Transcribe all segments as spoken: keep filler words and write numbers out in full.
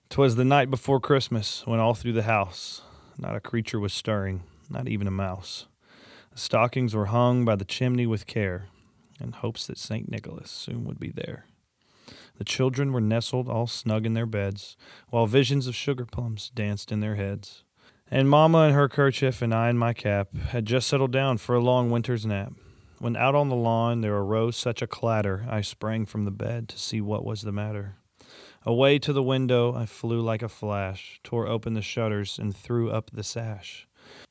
'Twas the night before Christmas, when all through the house not a creature was stirring, not even a mouse. The stockings were hung by the chimney with care, in hopes that Saint Nicholas soon would be there. The children were nestled all snug in their beds, while visions of sugar plums danced in their heads. And Mamma in her kerchief and I in my cap had just settled down for a long winter's nap, when out on the lawn there arose such a clatter I sprang from the bed to see what was the matter. Away to the window I flew like a flash, tore open the shutters and threw up the sash.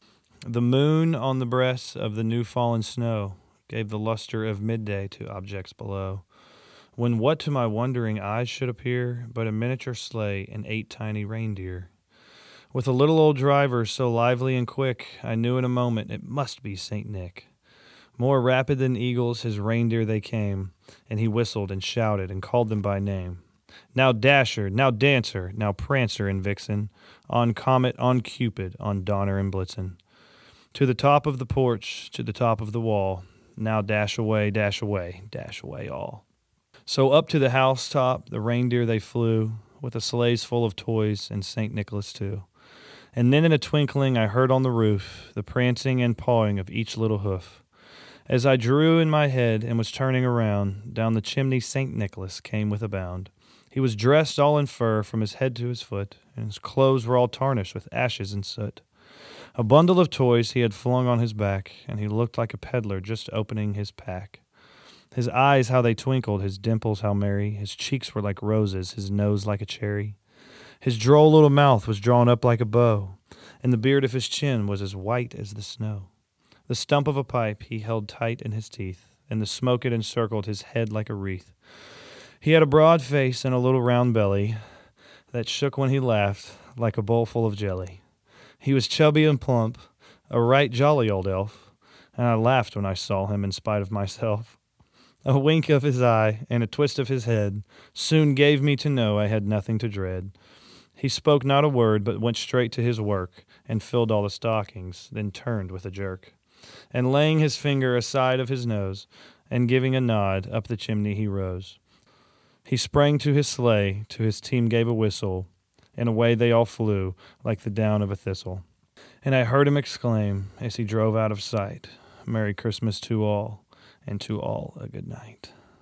The moon on the breast of the new-fallen snow gave the luster of midday to objects below, when what to my wondering eyes should appear but a miniature sleigh and eight tiny reindeer. With a little old driver so lively and quick, I knew in a moment it must be Saint Nick. More rapid than eagles his reindeer they came, and he whistled and shouted and called them by name. Now Dasher, now Dancer, now Prancer and Vixen, on Comet, on Cupid, on Donner and Blitzen. To the top of the porch, to the top of the wall, now dash away, dash away, dash away all. So up to the housetop the reindeer they flew, with the sleighs full of toys and Saint Nicholas too. And then in a twinkling I heard on the roof the prancing and pawing of each little hoof. As I drew in my head and was turning around, down the chimney Saint Nicholas came with a bound. He was dressed all in fur from his head to his foot, and his clothes were all tarnished with ashes and soot. A bundle of toys he had flung on his back, and he looked like a peddler just opening his pack. His eyes, how they twinkled, his dimples how merry, his cheeks were like roses, his nose like a cherry. His droll little mouth was drawn up like a bow, and the beard of his chin was as white as the snow. The stump of a pipe he held tight in his teeth, and the smoke it encircled his head like a wreath. He had a broad face and a little round belly that shook when he laughed like a bowl full of jelly. He was chubby and plump, a right jolly old elf, and I laughed when I saw him in spite of myself. A wink of his eye and a twist of his head soon gave me to know I had nothing to dread. He spoke not a word, but went straight to his work and filled all the stockings, then turned with a jerk. And laying his finger aside of his nose and giving a nod, up the chimney he rose. He sprang to his sleigh, to his team gave a whistle, and away they all flew like the down of a thistle. And I heard him exclaim, as he drove out of sight, Merry Christmas to all, and to all a good night.